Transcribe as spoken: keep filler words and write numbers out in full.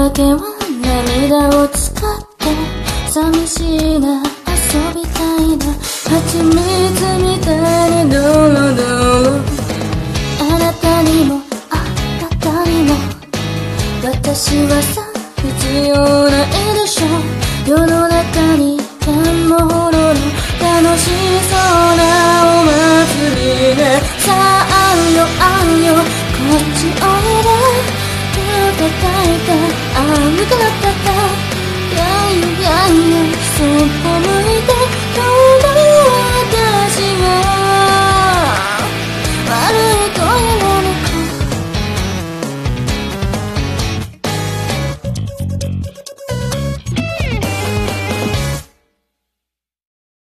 だけは涙を使って寂しいな遊びたいな蜂蜜みたいにドロドロあなたにもあなたにも私はさ必要ないでしょ世の中に